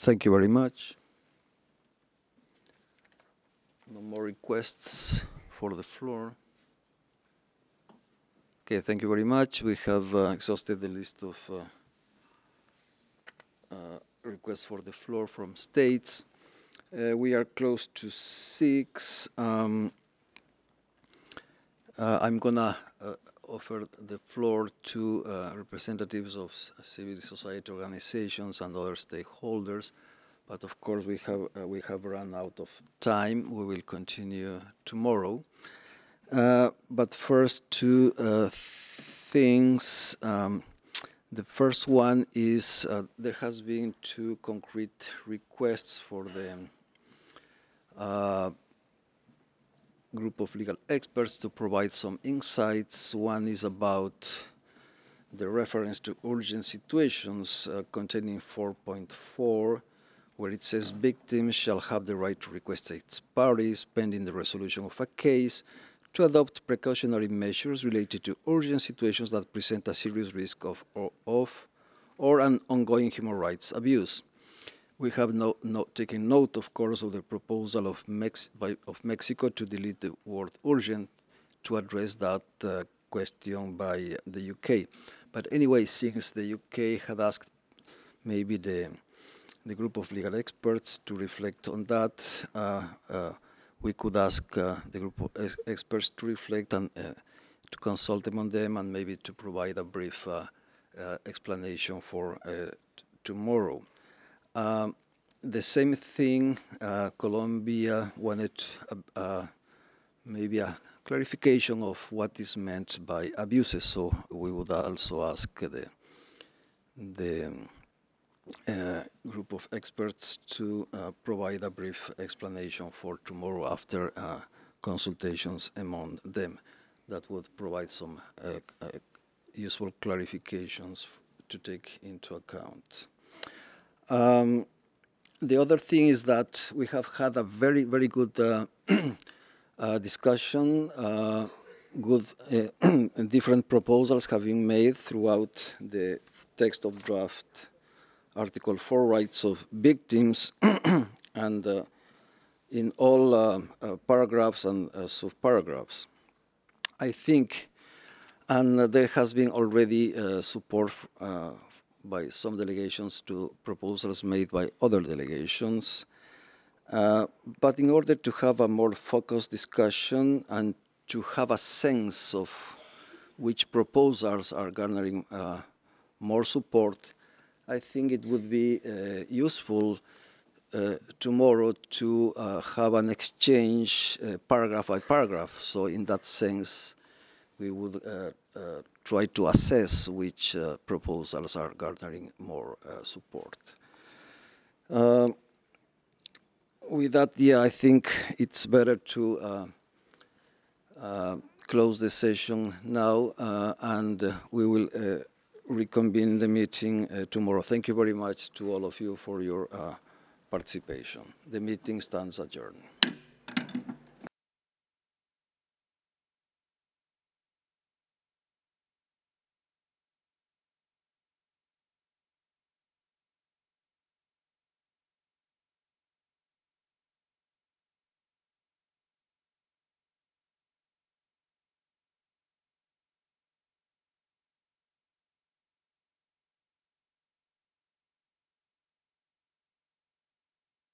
Thank you very much. No more requests for the floor. Okay, thank you very much. We have exhausted the list of requests for the floor from states. We are close to 6. I'm gonna offer the floor to representatives of civil society organizations and other stakeholders. But of course, we have run out of time. We will continue tomorrow. But first, two things. The first one is there has been 2 concrete requests for the group of legal experts to provide some insights. One is about the reference to urgent situations containing 4.4, where it says victims shall have the right to request its parties pending the resolution of a case to adopt precautionary measures related to urgent situations that present a serious risk of or an ongoing human rights abuse. We have taken note, of course, of the proposal of Mexico to delete the word urgent to address that question by the UK. But anyway, since the UK had asked maybe the group of legal experts to reflect on that, we could ask the group of experts to reflect and to consult among them and maybe to provide a brief explanation for tomorrow. The same thing, Colombia wanted maybe a clarification of what is meant by abuses, so we would also ask the group of experts to provide a brief explanation for tomorrow after consultations among them. That would provide some useful clarifications to take into account. The other thing is that we have had a very, very good discussion, good different proposals have been made throughout the text of draft Article 4 rights of victims and in all paragraphs and subparagraphs. I think, and there has been already support by some delegations to proposals made by other delegations. But in order to have a more focused discussion and to have a sense of which proposals are garnering more support, I think it would be useful tomorrow to have an exchange paragraph by paragraph. So in that sense, we would try to assess which proposals are garnering more support. With that, yeah, I think it's better to close the session now, and we will reconvene the meeting tomorrow. Thank you very much to all of you for your participation. The meeting stands adjourned.